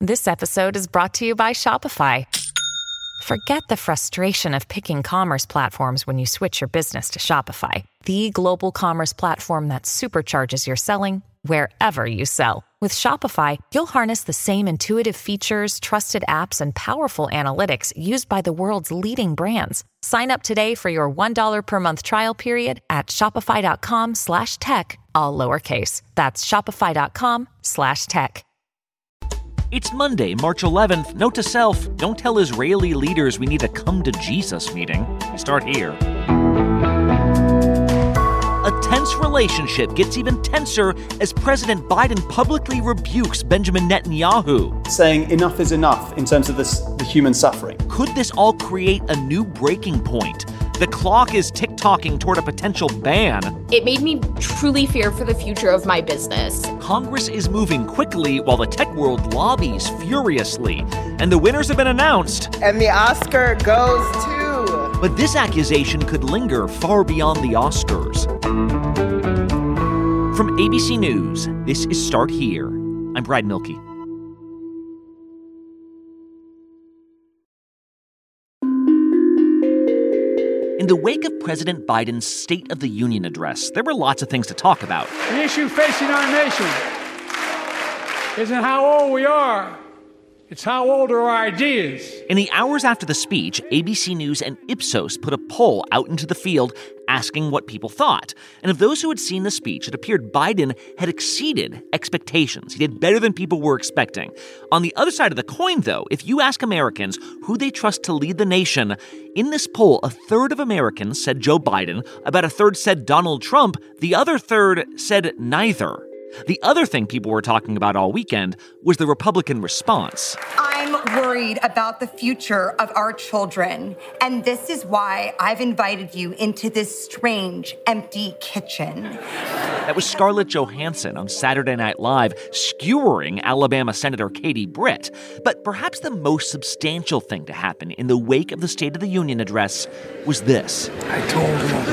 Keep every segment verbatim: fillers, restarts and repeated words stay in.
This episode is brought to you by Shopify. Forget the frustration of picking commerce platforms when you switch your business to Shopify, the global commerce platform that supercharges your selling wherever you sell. With Shopify, you'll harness the same intuitive features, trusted apps, and powerful analytics used by the world's leading brands. Sign up today for your one dollar per month trial period at shopify.com slash tech, all lowercase. That's shopify.com slash tech. It's Monday, March eleventh. Note to self, don't tell Israeli leaders we need a come-to-Jesus meeting. We start here. A tense relationship gets even tenser as President Biden publicly rebukes Benjamin Netanyahu, saying enough is enough in terms of this, the human suffering. Could this all create a new breaking point? The clock is tick-tocking toward a potential ban. It made me truly fear for the future of my business. Congress is moving quickly while the tech world lobbies furiously. And the winners have been announced. And the Oscar goes to... But this accusation could linger far beyond the Oscars. From A B C News, this is Start Here. I'm Brad Milkey. In the wake of President Biden's State of the Union address, there were lots of things to talk about. The issue facing our nation isn't how old we are. It's how old are our ideas. In the hours after the speech, A B C News and Ipsos put a poll out into the field asking what people thought. And of those who had seen the speech, it appeared Biden had exceeded expectations. He did better than people were expecting. On the other side of the coin, though, if you ask Americans who they trust to lead the nation, in this poll, a third of Americans said Joe Biden, about a third said Donald Trump, the other third said neither. The other thing people were talking about all weekend was the Republican response. I'm worried about the future of our children, and this is why I've invited you into this strange, empty kitchen. That was Scarlett Johansson on Saturday Night Live, skewering Alabama Senator Katie Britt. But perhaps the most substantial thing to happen in the wake of the State of the Union address was this. I told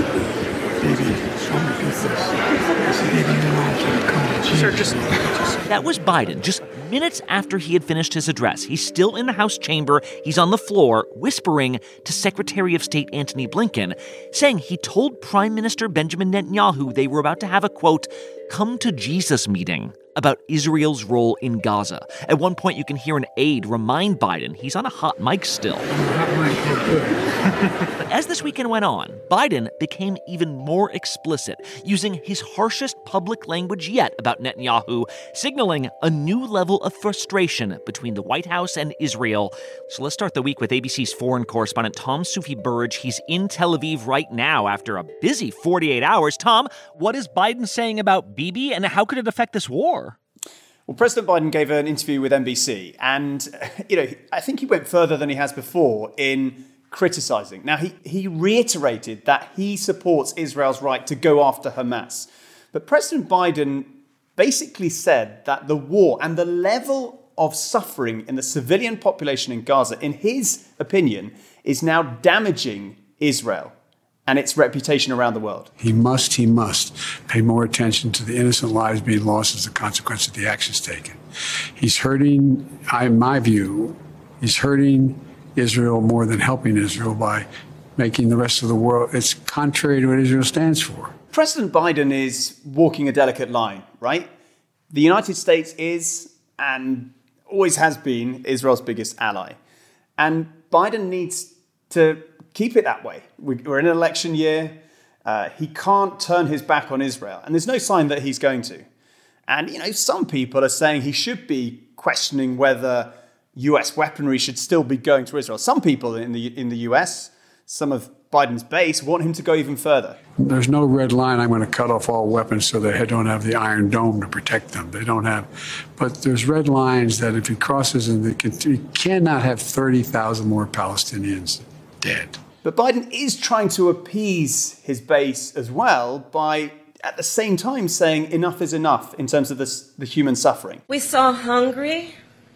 her, baby, show me pieces. She didn't even know I could come to Jesus. Sir, just... That was Biden, just minutes after he had finished his address. He's still in the House chamber. He's on the floor, whispering to Secretary of State Antony Blinken, saying he told Prime Minister Benjamin Netanyahu they were about to have a, quote, come-to-Jesus meeting about Israel's role in Gaza. At one point, you can hear an aide remind Biden he's on a hot mic still. Hot mic, good. But as this weekend went on, Biden became even more explicit, using his harshest public language yet about Netanyahu, signaling a new level of frustration between the White House and Israel. So let's start the week with A B C's foreign correspondent Tom Sufi-Burge. He's in Tel Aviv right now after a busy forty-eight hours. Tom, what is Biden saying about Bibi, and how could it affect this war? Well, President Biden gave an interview with N B C, and, you know, I think he went further than he has before in criticizing. Now, he, he reiterated that he supports Israel's right to go after Hamas. But President Biden basically said that the war and the level of suffering in the civilian population in Gaza, in his opinion, is now damaging Israel and its reputation around the world. He must, he must pay more attention to the innocent lives being lost as a consequence of the actions taken. He's hurting, in my view, he's hurting Israel more than helping Israel by making the rest of the world, it's contrary to what Israel stands for. President Biden is walking a delicate line, right? The United States is, and always has been, Israel's biggest ally. And Biden needs to keep it that way. We're in an election year. Uh, he can't turn his back on Israel. And there's no sign that he's going to. And, you know, some people are saying he should be questioning whether U S weaponry should still be going to Israel. Some people in the in the U S, some of Biden's base, want him to go even further. There's no red line. I'm going to cut off all weapons so they don't have the Iron Dome to protect them. They don't have. But there's red lines that if he crosses, and he cannot have thirty thousand more Palestinians dead. But Biden is trying to appease his base as well by, at the same time, saying enough is enough in terms of this, the human suffering. We saw hungry,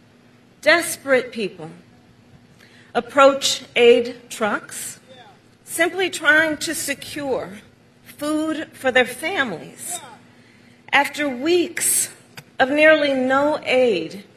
desperate people approach aid trucks, simply trying to secure food for their families. After weeks of nearly no aid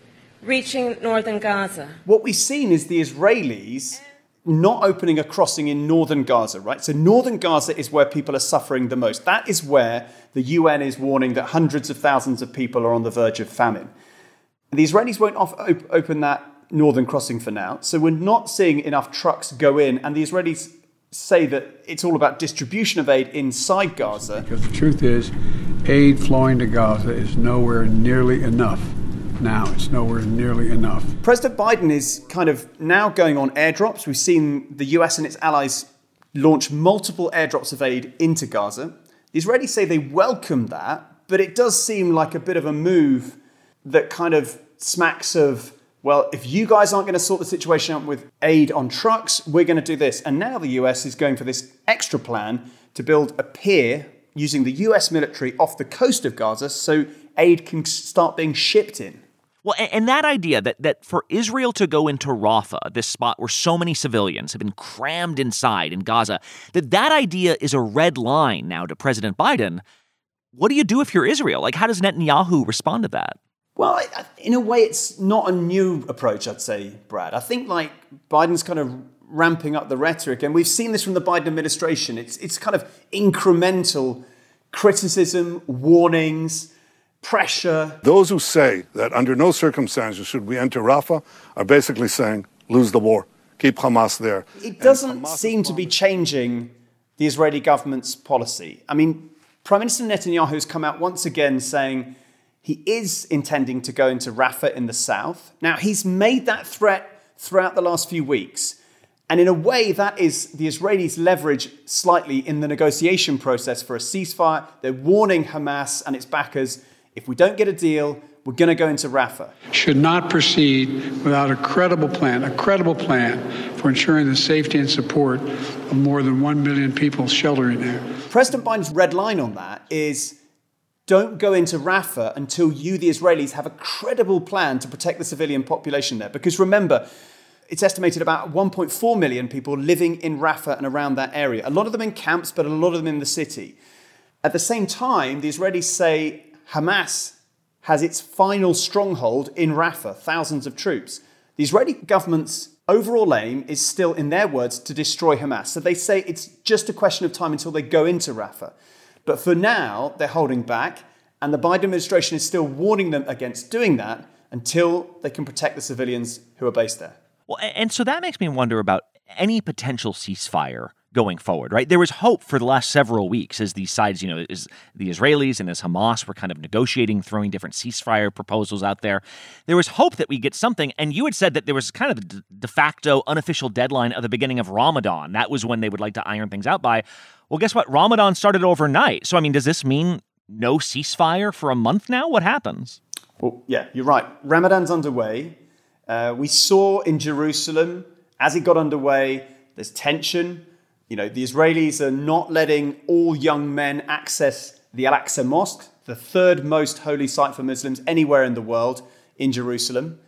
reaching northern Gaza. What we've seen is the Israelis not opening a crossing in northern Gaza, right? So northern Gaza is where people are suffering the most. That is where the U N is warning that hundreds of thousands of people are on the verge of famine. The Israelis won't off- op- open that northern crossing for now. So we're not seeing enough trucks go in. And the Israelis say that it's all about distribution of aid inside Gaza. Because the truth is, aid flowing to Gaza is nowhere nearly enough. Now, it's nowhere nearly enough. President Biden is kind of now going on airdrops. We've seen the U S and its allies launch multiple airdrops of aid into Gaza. The Israelis say they welcome that, but it does seem like a bit of a move that kind of smacks of, well, if you guys aren't going to sort the situation out with aid on trucks, we're going to do this. And now the U S is going for this extra plan to build a pier using the U S military off the coast of Gaza so aid can start being shipped in. Well, and that idea that, that for Israel to go into Rafah, this spot where so many civilians have been crammed inside in Gaza, that that idea is a red line now to President Biden. What do you do if you're Israel? Like, how does Netanyahu respond to that? Well, in a way, it's not a new approach, I'd say, Brad. I think, like, Biden's kind of ramping up the rhetoric, and we've seen this from the Biden administration. It's, it's kind of incremental criticism, warnings, pressure. Those who say that under no circumstances should we enter Rafah are basically saying, lose the war, keep Hamas there. It doesn't seem to be changing the Israeli government's policy. I mean, Prime Minister Netanyahu has come out once again saying he is intending to go into Rafah in the south. Now, he's made that threat throughout the last few weeks. And in a way, that is the Israelis' leverage slightly in the negotiation process for a ceasefire. They're warning Hamas and its backers, if we don't get a deal, we're going to go into Rafah. Should not proceed without a credible plan, a credible plan for ensuring the safety and support of more than one million people sheltering there. President Biden's red line on that is don't go into Rafah until you, the Israelis, have a credible plan to protect the civilian population there. Because remember, it's estimated about one point four million people living in Rafah and around that area. A lot of them in camps, but a lot of them in the city. At the same time, the Israelis say Hamas has its final stronghold in Rafah, thousands of troops. The Israeli government's overall aim is still, in their words, to destroy Hamas. So they say it's just a question of time until they go into Rafah. But for now, they're holding back, and the Biden administration is still warning them against doing that until they can protect the civilians who are based there. Well, and so that makes me wonder about any potential ceasefire going forward, right? There was hope for the last several weeks as these sides, you know, as the Israelis and as Hamas were kind of negotiating, throwing different ceasefire proposals out there. There was hope that we get something. And you had said that there was kind of a de facto unofficial deadline of the beginning of Ramadan. That was when they would like to iron things out by. Well, guess what? Ramadan started overnight. So, I mean, does this mean no ceasefire for a month now? What happens? Well, yeah, you're right. Ramadan's underway. Uh, we saw in Jerusalem, as it got underway, there's tension. You know, the Israelis are not letting all young men access the Al-Aqsa Mosque, the third most holy site for Muslims anywhere in the world, in Jerusalem.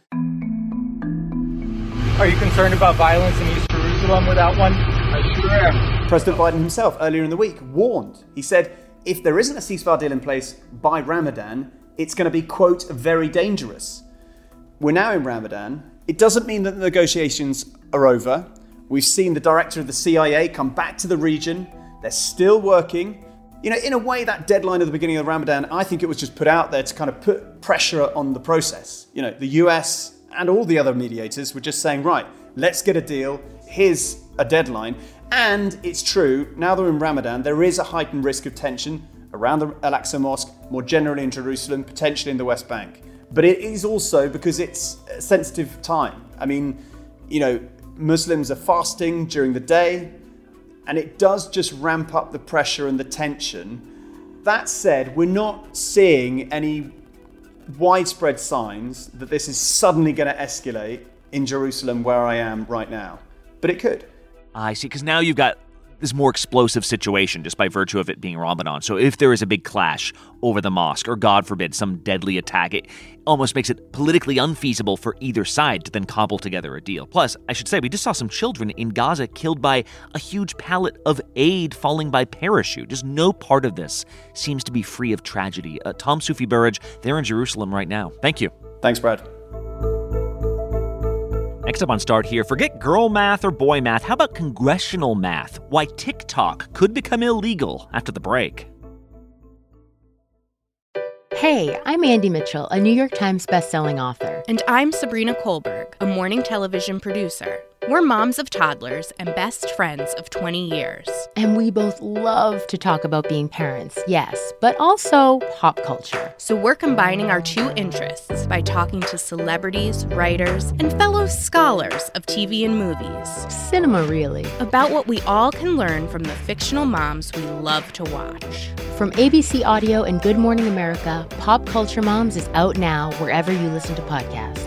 Are you concerned about violence in East Jerusalem without one? I sure am. President Biden himself, earlier in the week, warned. He said, if there isn't a ceasefire deal in place by Ramadan, it's going to be, quote, very dangerous. We're now in Ramadan. It doesn't mean that the negotiations are over. We've seen the director of the C I A come back to the region. They're still working. You know, in a way, that deadline at the beginning of Ramadan, I think it was just put out there to kind of put pressure on the process. You know, the U S and all the other mediators were just saying, right, let's get a deal. Here's a deadline. And it's true, now that we're in Ramadan, there is a heightened risk of tension around the Al-Aqsa Mosque, more generally in Jerusalem, potentially in the West Bank. But it is also because it's a sensitive time. I mean, you know, Muslims are fasting during the day, and it does just ramp up the pressure and the tension. That said, we're not seeing any widespread signs that this is suddenly going to escalate in Jerusalem where I am right now. But it could. I see, because now you've got this more explosive situation just by virtue of it being Ramadan. So if there is a big clash over the mosque, or God forbid, some deadly attack, it almost makes it politically unfeasible for either side to then cobble together a deal. Plus, I should say, we just saw some children in Gaza killed by a huge pallet of aid falling by parachute. Just no part of this seems to be free of tragedy. Uh, Tom Soufi Burridge, they're in Jerusalem right now. Thank you. Thanks, Brad. Next up on Start Here, forget girl math or boy math. How about congressional math? Why TikTok could become illegal after the break. Hey, I'm Andy Mitchell, a New York Times bestselling author. And I'm Sabrina Kohlberg, a morning television producer. We're moms of toddlers and best friends of twenty years. And we both love to talk about being parents, yes, but also pop culture. So we're combining our two interests by talking to celebrities, writers, and fellow scholars of T V and movies. Cinema, really. About what we all can learn from the fictional moms we love to watch. From A B C Audio and Good Morning America, Pop Culture Moms is out now wherever you listen to podcasts.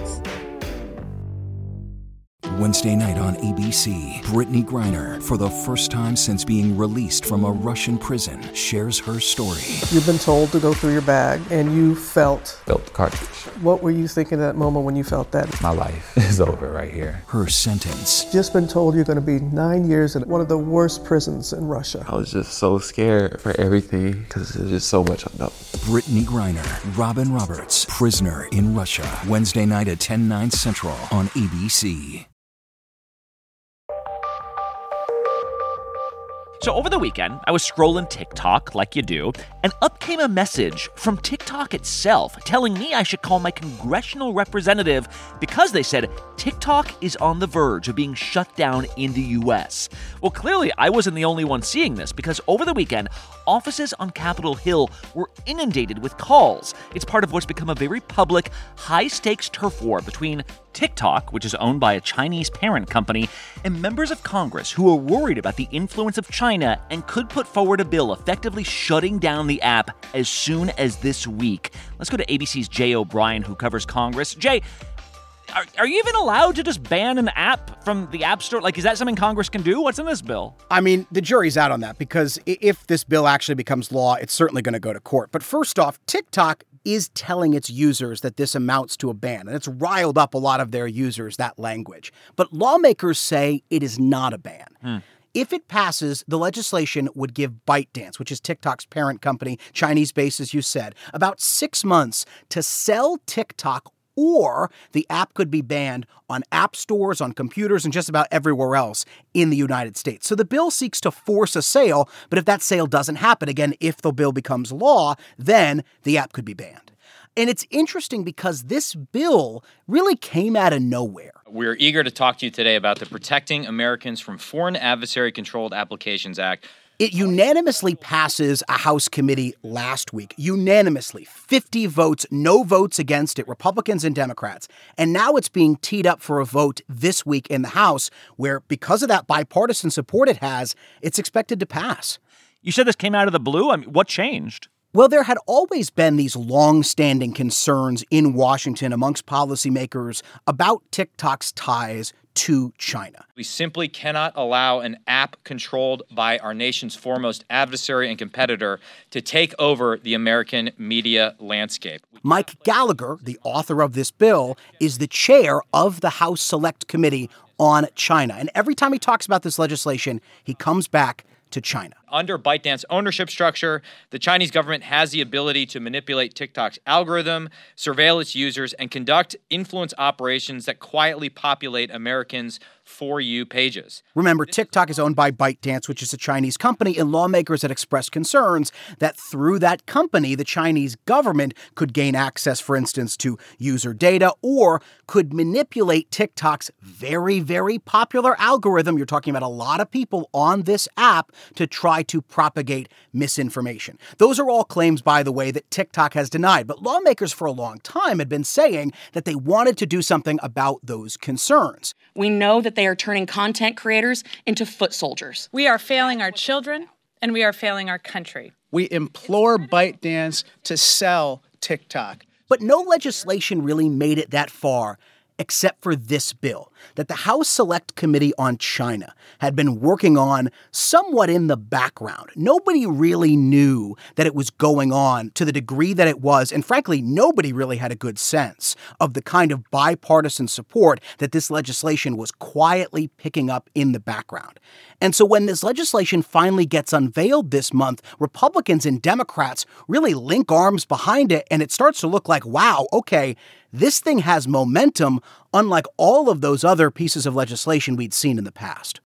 Wednesday night on A B C, Brittany Griner, for the first time since being released from a Russian prison, shares her story. You've been told to go through your bag, and you felt... Felt the cartridge. What were you thinking at that moment when you felt that? My life is over right here. Her sentence. Just been told you're going to be nine years in one of the worst prisons in Russia. I was just so scared for everything, because there's just so much unknown. Brittany Griner, Robin Roberts, Prisoner in Russia. Wednesday night at ten, nine Central on A B C. So over the weekend, I was scrolling TikTok like you do, and up came a message from TikTok itself telling me I should call my congressional representative because they said TikTok is on the verge of being shut down in the U S. Well, clearly I wasn't the only one seeing this because over the weekend, offices on Capitol Hill were inundated with calls. It's part of what's become a very public, high-stakes turf war between TikTok, which is owned by a Chinese parent company, and members of Congress who are worried about the influence of China and could put forward a bill effectively shutting down the app as soon as this week. Let's go to A B C's Jay O'Brien, who covers Congress. Jay, are, are you even allowed to just ban an app from the App Store? Like, is that something Congress can do? What's in this bill? I mean, the jury's out on that because if this bill actually becomes law, it's certainly going to go to court. But first off, TikTok is telling its users that this amounts to a ban, and it's riled up a lot of their users, that language. But lawmakers say it is not a ban. Hmm. If it passes, the legislation would give ByteDance, which is TikTok's parent company, Chinese-based, as you said, about six months to sell TikTok, or the app could be banned on app stores, on computers, and just about everywhere else in the United States. So the bill seeks to force a sale, but if that sale doesn't happen, again, if the bill becomes law, then the app could be banned. And it's interesting because this bill really came out of nowhere. We're eager to talk to you today about the Protecting Americans from Foreign Adversary-Controlled Applications Act. It unanimously passes a House committee last week. Unanimously. fifty votes, no votes against it, Republicans and Democrats. And now it's being teed up for a vote this week in the House, where because of that bipartisan support it has, it's expected to pass. You said this came out of the blue? I mean, what changed? Well, there had always been these long-standing concerns in Washington amongst policymakers about TikTok's ties to China. We simply cannot allow an app controlled by our nation's foremost adversary and competitor to take over the American media landscape. Mike Gallagher, the author of this bill, is the chair of the House Select Committee on China. And every time he talks about this legislation, he comes back to China. Under ByteDance ownership structure, the Chinese government has the ability to manipulate TikTok's algorithm, surveil its users, and conduct influence operations that quietly populate Americans' For You pages. Remember, TikTok is owned by ByteDance, which is a Chinese company, and lawmakers had expressed concerns that through that company, the Chinese government could gain access, for instance, to user data or could manipulate TikTok's very, very popular algorithm. You're talking about a lot of people on this app to try to propagate misinformation. Those are all claims, by the way, that TikTok has denied. But lawmakers for a long time had been saying that they wanted to do something about those concerns. We know that they are turning content creators into foot soldiers. We are failing our children, and we are failing our country. We implore ByteDance to sell TikTok. But no legislation really made it that far, except for this bill that the House Select Committee on China had been working on somewhat in the background. Nobody really knew that it was going on to the degree that it was, and frankly, nobody really had a good sense of the kind of bipartisan support that this legislation was quietly picking up in the background. And so when this legislation finally gets unveiled this month, Republicans and Democrats really link arms behind it, and it starts to look like, wow, okay, this thing has momentum, unlike all of those other pieces of legislation we'd seen in the past.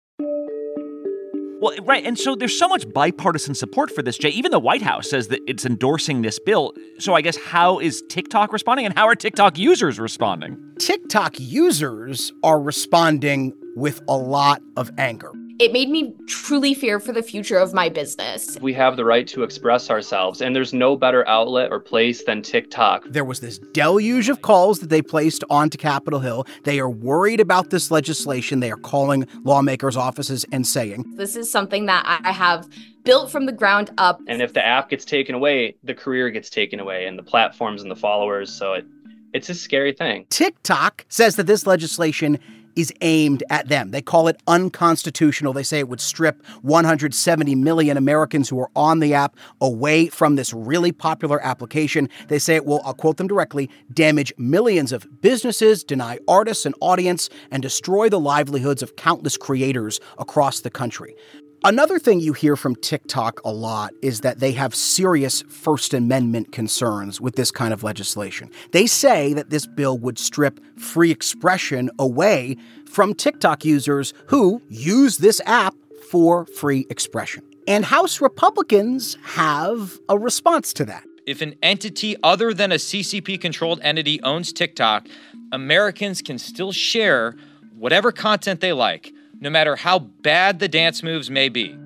Well, right. And so there's so much bipartisan support for this, Jay. Even the White House says that it's endorsing this bill. So I guess how is TikTok responding, and how are TikTok users responding? TikTok users are responding with a lot of anger. It made me truly fear for the future of my business. We have the right to express ourselves, and there's no better outlet or place than TikTok. There was this deluge of calls that they placed onto Capitol Hill. They are worried about this legislation. They are calling lawmakers' offices and saying, this is something that I have built from the ground up. And if the app gets taken away, the career gets taken away, and the platforms and the followers. So it, it's a scary thing. TikTok says that this legislation is aimed at them. They call it unconstitutional. They say it would strip one hundred seventy million Americans who are on the app away from this really popular application. They say it will, I'll quote them directly, damage millions of businesses, deny artists an audience, and destroy the livelihoods of countless creators across the country. Another thing you hear from TikTok a lot is that they have serious First Amendment concerns with this kind of legislation. They say that this bill would strip free expression away from TikTok users who use this app for free expression. And House Republicans have a response to that. If an entity other than a C C P-controlled entity owns TikTok, Americans can still share whatever content they like, no matter how bad the dance moves may be.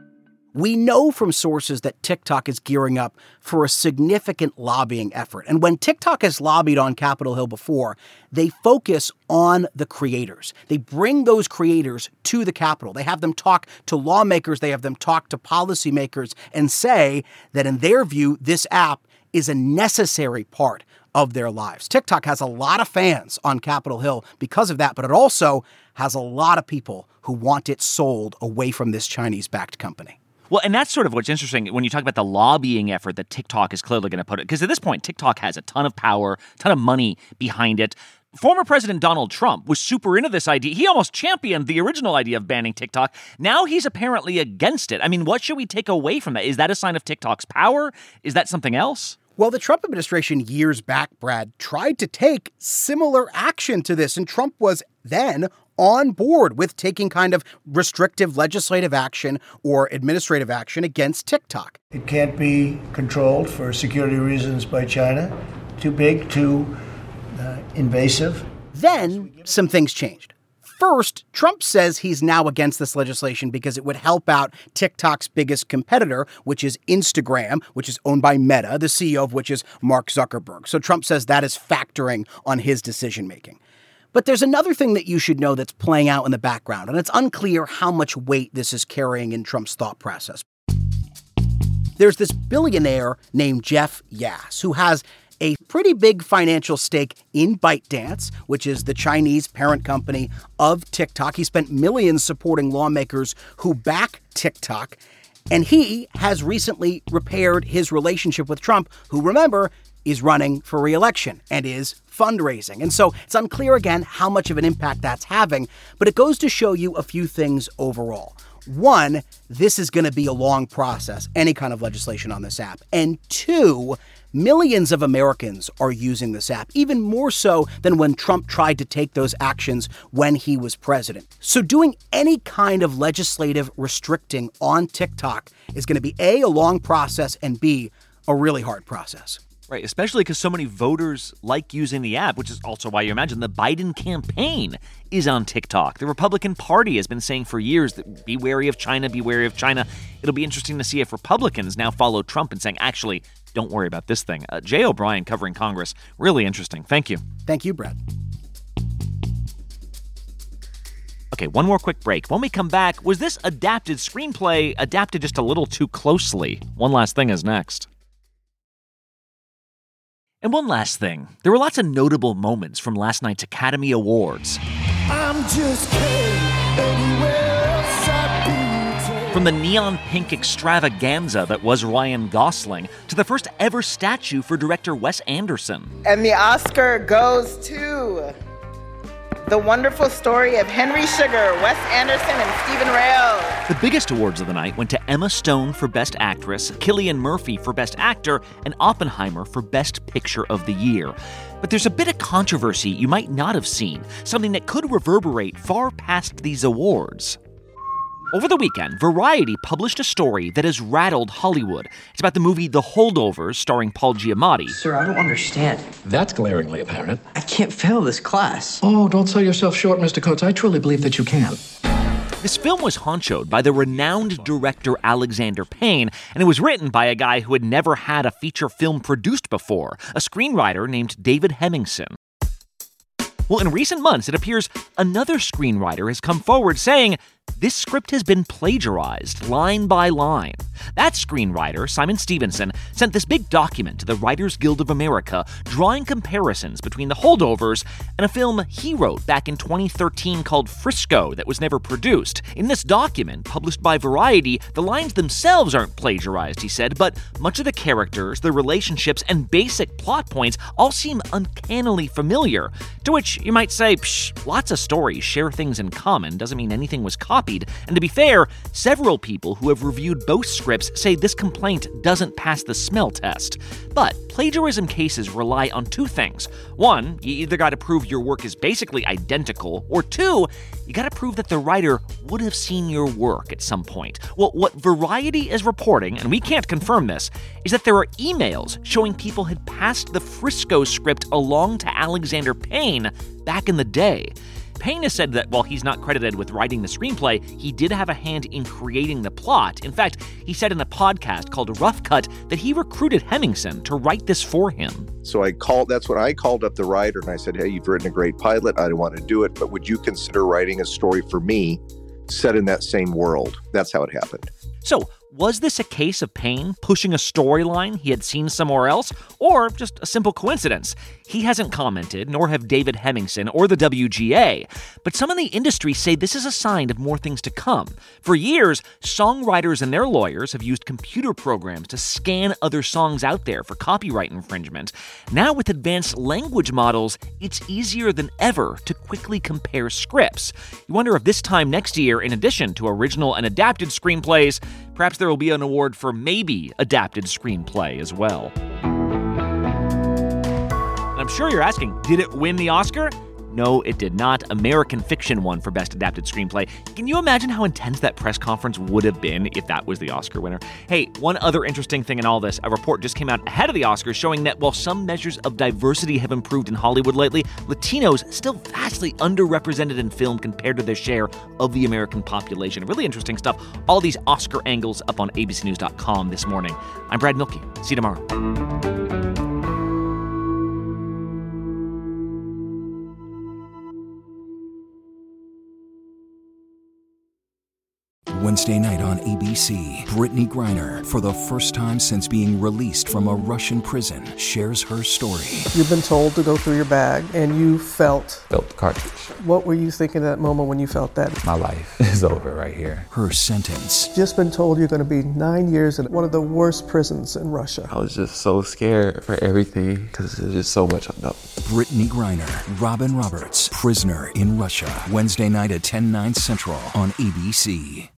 We know from sources that TikTok is gearing up for a significant lobbying effort. And when TikTok has lobbied on Capitol Hill before, they focus on the creators. They bring those creators to the Capitol. They have them talk to lawmakers. They have them talk to policymakers and say that in their view, this app is a necessary part of their lives. TikTok has a lot of fans on Capitol Hill because of that, but it also has a lot of people who want it sold away from this Chinese-backed company. Well, and that's sort of what's interesting when you talk about the lobbying effort that TikTok is clearly going to put it. Because at this point, TikTok has a ton of power, a ton of money behind it. Former President Donald Trump was super into this idea. He almost championed the original idea of banning TikTok. Now he's apparently against it. I mean, what should we take away from that? Is that a sign of TikTok's power? Is that something else? Well, the Trump administration years back, Brad, tried to take similar action to this, and Trump was then on board with taking kind of restrictive legislative action or administrative action against TikTok. It can't be controlled for security reasons by China. Too big, too uh, invasive. Then some things changed. First, Trump says he's now against this legislation because it would help out TikTok's biggest competitor, which is Instagram, which is owned by Meta, the C E O of which is Mark Zuckerberg. So Trump says that is factoring on his decision-making. But there's another thing that you should know that's playing out in the background, and it's unclear how much weight this is carrying in Trump's thought process. There's this billionaire named Jeff Yass, who has a pretty big financial stake in ByteDance, which is the Chinese parent company of TikTok. He spent millions supporting lawmakers who back TikTok, and he has recently repaired his relationship with Trump, who, remember, is running for re-election and is fundraising. And so it's unclear again how much of an impact that's having, but it goes to show you a few things overall. One, this is going to be a long process, any kind of legislation on this app. And two, millions of Americans are using this app, even more so than when Trump tried to take those actions when he was president. So doing any kind of legislative restricting on TikTok is going to be A, a long process, and B, a really hard process. Right, especially because so many voters like using the app, which is also why you imagine the Biden campaign is on TikTok. The Republican Party has been saying for years that be wary of China, be wary of China. It'll be interesting to see if Republicans now follow Trump and saying, actually, don't worry about this thing. Uh, Jay O'Brien covering Congress, really interesting. Thank you. Thank you, Brad. Okay, one more quick break. When we come back, was this adapted screenplay adapted just a little too closely? One last thing is next. And one last thing. There were lots of notable moments from last night's Academy Awards. I'm just From the neon pink extravaganza that was Ryan Gosling to the first ever statue for director Wes Anderson. And the Oscar goes to The Wonderful Story of Henry Sugar, Wes Anderson, and Stephen Rail. The biggest awards of the night went to Emma Stone for Best Actress, Cillian Murphy for Best Actor, and Oppenheimer for Best Picture of the Year. But there's a bit of controversy you might not have seen, something that could reverberate far past these awards. Over the weekend, Variety published a story that has rattled Hollywood. It's about the movie The Holdovers, starring Paul Giamatti. Sir, I don't understand. That's glaringly apparent. I can't fail this class. Oh, don't sell yourself short, Mister Coates. I truly believe that you can. This film was honchoed by the renowned director Alexander Payne, and it was written by a guy who had never had a feature film produced before, a screenwriter named David Hemmingson. Well, in recent months, it appears another screenwriter has come forward saying this script has been plagiarized line by line. That screenwriter, Simon Stevenson, sent this big document to the Writers Guild of America drawing comparisons between The Holdovers and a film he wrote back in twenty thirteen called Frisco that was never produced. In this document, published by Variety, the lines themselves aren't plagiarized, he said, but much of the characters, the relationships, and basic plot points all seem uncannily familiar. To which you might say, psh, lots of stories share things in common, doesn't mean anything was copied. And to be fair, several people who have reviewed both scripts say this complaint doesn't pass the smell test. But plagiarism cases rely on two things. One, you either got to prove your work is basically identical, or two, you got to prove that the writer would have seen your work at some point. Well, what Variety is reporting, and we can't confirm this, is that there are emails showing people had passed the Frisco script along to Alexander Payne back in the day. Payne has said that while he's not credited with writing the screenplay, he did have a hand in creating the plot. In fact, he said in a podcast called Rough Cut that he recruited Hemmingson to write this for him. So I called, that's when I called up the writer and I said, hey, you've written a great pilot. I don't want to do it, but would you consider writing a story for me set in that same world? That's how it happened. So, was this a case of Payne pushing a storyline he had seen somewhere else, or just a simple coincidence? He hasn't commented, nor have David Hemmingson or the W G A, but some in the industry say this is a sign of more things to come. For years, songwriters and their lawyers have used computer programs to scan other songs out there for copyright infringement. Now with advanced language models, it's easier than ever to quickly compare scripts. You wonder if this time next year, in addition to original and adapted screenplays, perhaps there will be an award for maybe adapted screenplay as well. And I'm sure you're asking, did it win the Oscar? No, it did not. American Fiction won for Best Adapted Screenplay. Can you imagine how intense that press conference would have been if that was the Oscar winner? Hey, one other interesting thing in all this, a report just came out ahead of the Oscars showing that while some measures of diversity have improved in Hollywood lately, Latinos still vastly underrepresented in film compared to their share of the American population. Really interesting stuff. All these Oscar angles up on A B C News dot com this morning. I'm Brad Milkey. See you tomorrow. Wednesday night on A B C, Brittany Griner, for the first time since being released from a Russian prison, shares her story. You've been told to go through your bag, and you felt... Felt the cartridge. What were you thinking at that moment when you felt that? My life is over right here. Her sentence. Just been told you're going to be nine years in one of the worst prisons in Russia. I was just so scared for everything because there's just so much unknown. Brittany Griner, Robin Roberts, Prisoner in Russia. Wednesday night at ten, nine central on A B C.